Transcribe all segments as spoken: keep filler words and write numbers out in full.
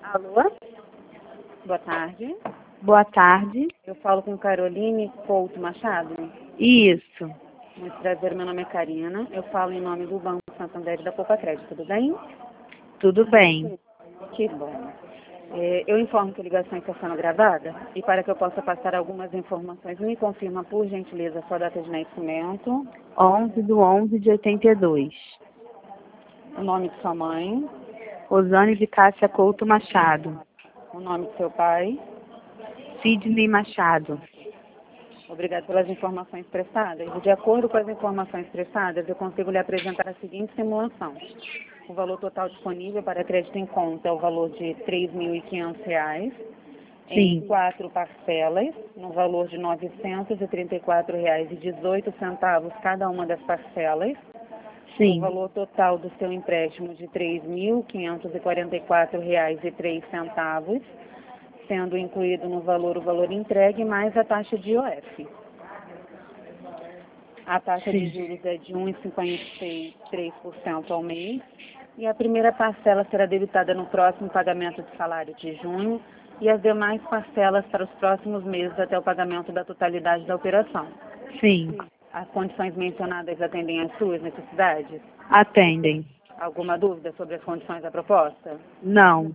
Alô? Boa tarde. Boa tarde. Eu falo com Caroline Couto Machado. Isso. Muito prazer, meu nome é Karina. Eu falo em nome do Banco Santander e da Poupa Crédito, tudo bem? Tudo bem. Que bom. É, eu informo que a ligação está sendo gravada e para que eu possa passar algumas informações, me confirma, por gentileza, a sua data de nascimento, onze do onze de oitenta e dois. o nome de sua mãe, Osane de Cássia Couto Machado. o nome de seu pai. Sidney Machado. Obrigado pelas informações prestadas. E de acordo com as informações prestadas, eu consigo lhe apresentar a seguinte simulação. O valor total disponível para crédito em conta é o valor de três mil e quinhentos reais, em Sim. quatro parcelas, no valor de novecentos e trinta e quatro reais e dezoito centavos cada uma das parcelas. O Sim. valor total do seu empréstimo de três mil quinhentos e quarenta e quatro reais e três centavos, sendo incluído no valor o valor entregue mais a taxa de I O F. A taxa de Sim. juros é de um vírgula cinquenta e três por cento ao mês e a primeira parcela será debitada no próximo pagamento de salário de junho e as demais parcelas para os próximos meses até o pagamento da totalidade da operação. Sim. As condições mencionadas atendem às suas necessidades? Atendem. Alguma dúvida sobre as condições da proposta? Não.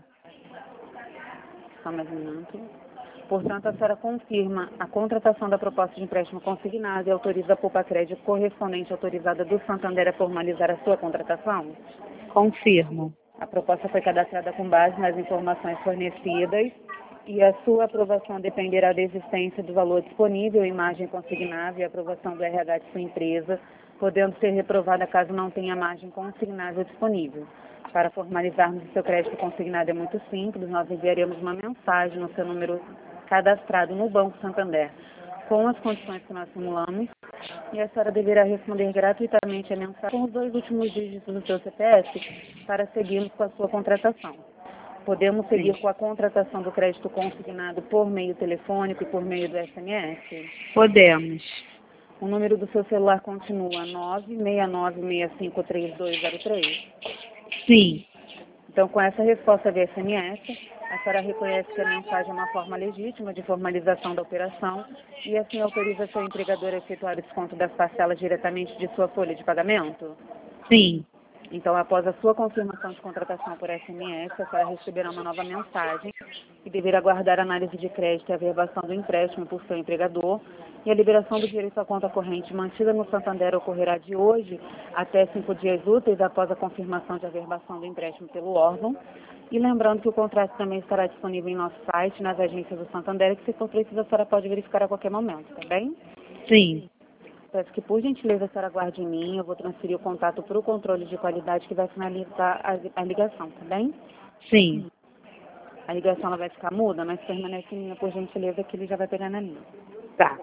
Só mais um minuto. Portanto, a senhora confirma a contratação da proposta de empréstimo consignado e autoriza a Poupa Crédito correspondente autorizada do Santander a formalizar a sua contratação? Confirmo. A proposta foi cadastrada com base nas informações fornecidas e a sua aprovação dependerá da existência do valor disponível, imagem consignável e aprovação do R H de sua empresa, podendo ser reprovada caso não tenha margem consignável disponível. Para formalizarmos o seu crédito consignado é muito simples, nós enviaremos uma mensagem no seu número cadastrado no Banco Santander, com as condições que nós simulamos, e a senhora deverá responder gratuitamente a mensagem com os dois últimos dígitos do seu C P F para seguirmos com a sua contratação. Podemos seguir Sim. com a contratação do crédito consignado por meio telefônico e por meio do S M S? Podemos. O número do seu celular continua nove seis nove seis cinco três dois zero três? Sim. Então, com essa resposta via S M S, a senhora reconhece que a mensagem é uma forma legítima de formalização da operação e assim autoriza seu empregador a efetuar o desconto das parcelas diretamente de sua folha de pagamento? Sim. Então, após a sua confirmação de contratação por S M S, a senhora receberá uma nova mensagem e deverá aguardar a análise de crédito e a averbação do empréstimo por seu empregador, e a liberação do dinheiro em sua conta corrente mantida no Santander ocorrerá de hoje até cinco dias úteis após a confirmação de averbação do empréstimo pelo órgão. E lembrando que o contrato também estará disponível em nosso site, nas agências do Santander, que se for preciso a senhora pode verificar a qualquer momento, tá bem? Sim. Peço que, por gentileza, a senhora aguarde em mim. Eu vou transferir o contato para o controle de qualidade que vai finalizar a, a ligação, tá bem? Sim. A ligação ela vai ficar muda, mas permanece em linha, por gentileza, que ele já vai pegar na linha. Tá.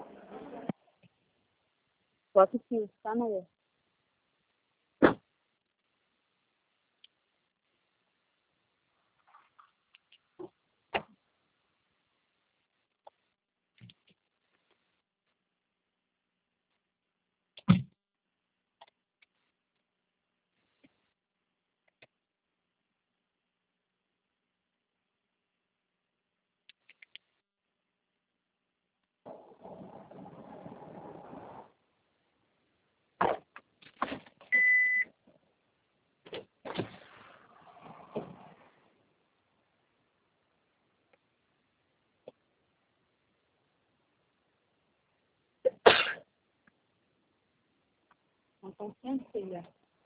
Posso sim, tá, amor? Então, sim, filha.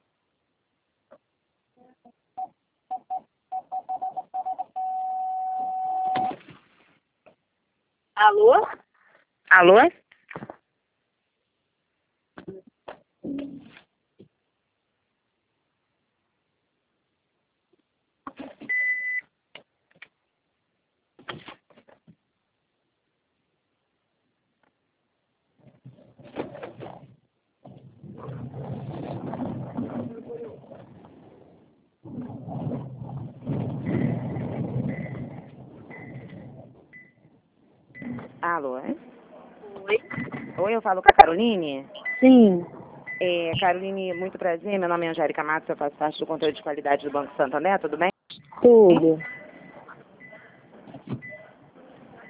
Alô? Alô? Alô? Oi. Oi, eu falo com a Caroline. Sim. É, Caroline, muito prazer. Meu nome é Angélica Matos, eu faço parte do controle de qualidade do Banco Santander, tudo bem? Tudo.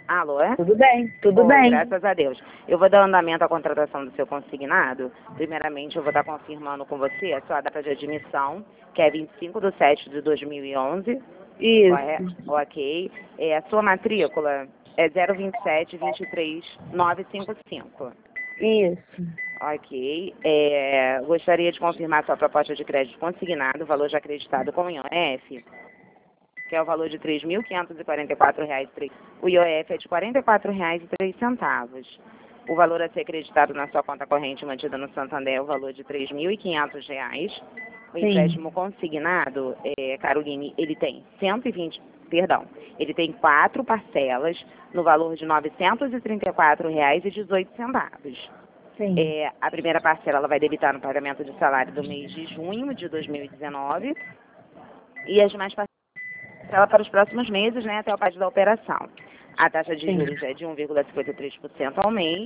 Alô? Tudo bem, tudo Oi, bem. graças a Deus. Eu vou dar andamento à contratação do seu consignado. Primeiramente, eu vou estar confirmando com você a sua data de admissão, que é vinte e cinco de setembro de dois mil e onze. Correto? Isso, Ok. É, a sua matrícula é zero vinte e sete, vinte e três, novecentos e cinquenta e cinco. isso. Ok. É, gostaria de confirmar sua proposta de crédito consignado, valor já acreditado com o I O F, que é o valor de três mil quinhentos e quarenta e quatro reais. O I O F é de quarenta e quatro reais e três centavos. O valor a ser acreditado na sua conta corrente mantida no Santander é o valor de três mil e quinhentos reais. O Sim. empréstimo consignado, é, Caroline, ele tem cento e vinte, perdão, ele tem quatro parcelas no valor de novecentos e trinta e quatro reais e dezoito centavos. Sim. É, a primeira parcela ela vai debitar no pagamento de salário do mês de junho de dois mil e dezenove e as demais parcelas para os próximos meses, né, até o prazo da operação. A taxa de Sim. juros é de um vírgula cinquenta e três por cento ao mês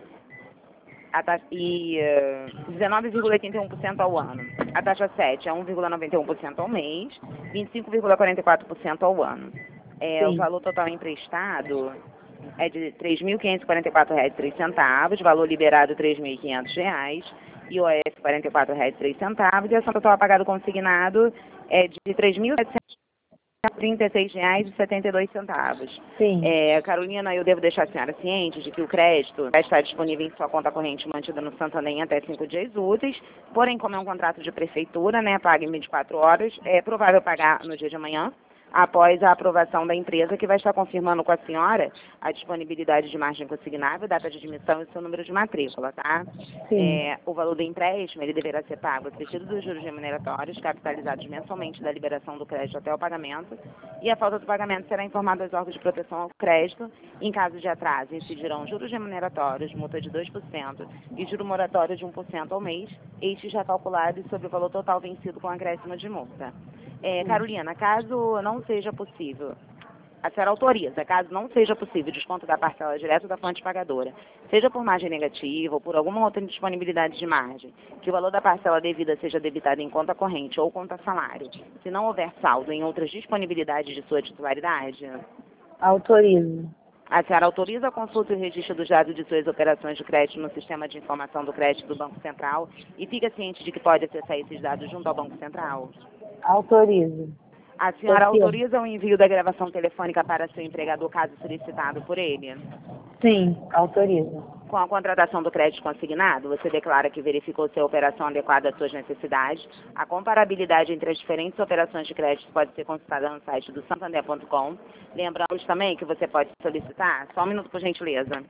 a taxa, e uh, dezenove vírgula oitenta e um por cento ao ano. A taxa sete é um vírgula noventa e um por cento ao mês, vinte e cinco vírgula quarenta e quatro por cento ao ano. É, o Sim. valor total emprestado é de três mil quinhentos e quarenta e quatro reais e três centavos, valor liberado três mil e quinhentos reais, I O F quarenta e quatro reais e três centavos, e a ação total pagado consignado é de três mil setecentos e trinta e seis reais e setenta e dois centavos. Sim. É, Carolina, eu devo deixar a senhora ciente de que o crédito vai estar disponível em sua conta corrente mantida no Santander em até cinco dias úteis, porém, como é um contrato de prefeitura, né, paga em vinte e quatro horas, é provável pagar no dia de amanhã, após a aprovação da empresa, que vai estar confirmando com a senhora a disponibilidade de margem consignável, data de admissão e seu número de matrícula, tá? Sim. É, o valor do empréstimo, ele deverá ser pago acrescido dos juros remuneratórios, capitalizados mensalmente da liberação do crédito até o pagamento, e a falta do pagamento será informada aos órgãos de proteção ao crédito. Em caso de atraso, incidirão juros remuneratórios, multa de dois por cento e juro moratório de um por cento ao mês, estes já calculados sobre o valor total vencido com acréscimo de multa. É, Carolina, caso não seja possível, a senhora autoriza, caso não seja possível desconto da parcela direto da fonte pagadora, seja por margem negativa ou por alguma outra indisponibilidade de margem, que o valor da parcela devida seja debitado em conta corrente ou conta salário, se não houver saldo em outras disponibilidades de sua titularidade, Autorizo. a senhora autoriza a consulta e o registro dos dados de suas operações de crédito no sistema de informação do crédito do Banco Central e fica ciente de que pode acessar esses dados junto ao Banco Central? Autorizo. A senhora Confirmo. autoriza o envio da gravação telefônica para seu empregador, caso solicitado por ele? Sim, autorizo. Com a contratação do crédito consignado, você declara que verificou se a operação adequada às suas necessidades. A comparabilidade entre as diferentes operações de crédito pode ser consultada no site do santander ponto com. Lembramos também que você pode solicitar, só um minuto por gentileza,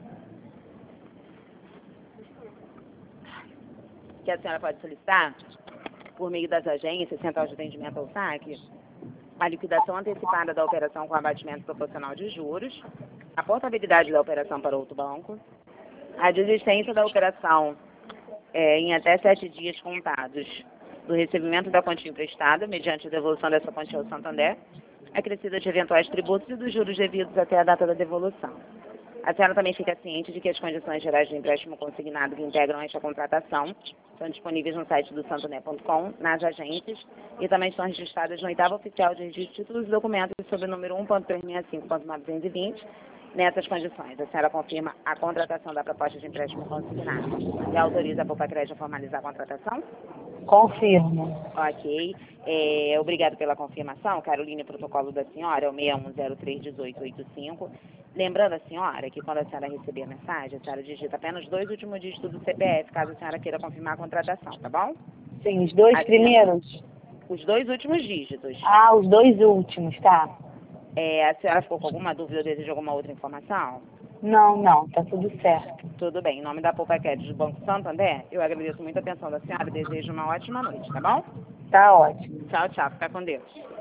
que a senhora pode solicitar, por meio das agências, central de atendimento ao saque, a liquidação antecipada da operação com abatimento proporcional de juros, a portabilidade da operação para outro banco, a desistência da operação é, em até sete dias contados do recebimento da quantia emprestada, mediante a devolução dessa quantia ao Santander, acrescida de eventuais tributos e dos juros devidos até a data da devolução. A senhora também fica ciente de que as condições gerais de empréstimo consignado que integram esta contratação são disponíveis no site do santander ponto com, nas agências, e também estão registradas no oitavo oficial de registro de títulos e documentos sob o número um ponto trezentos e sessenta e cinco ponto novecentos e vinte. Nessas condições, a senhora confirma a contratação da proposta de empréstimo consignado e autoriza a Poupa Crédito a formalizar a contratação? Confirmo. Ok. É, obrigado pela confirmação. Carolina, o protocolo da senhora é o seis um zero três um oito oito cinco. Lembrando a senhora que quando a senhora receber a mensagem, a senhora digita apenas os dois últimos dígitos do C P F, caso a senhora queira confirmar a contratação, tá bom? Sim, os dois A senhora- primeiros? Os dois últimos dígitos. Ah, os dois últimos, tá. É, a senhora ficou com alguma dúvida ou deseja alguma outra informação? Não, não, tá tudo certo. Tudo bem. Em nome da Poupa Crédito do Banco Santander, eu agradeço muito a atenção da senhora e desejo uma ótima noite, tá bom? Tá ótimo. Tchau, tchau. Fica com Deus.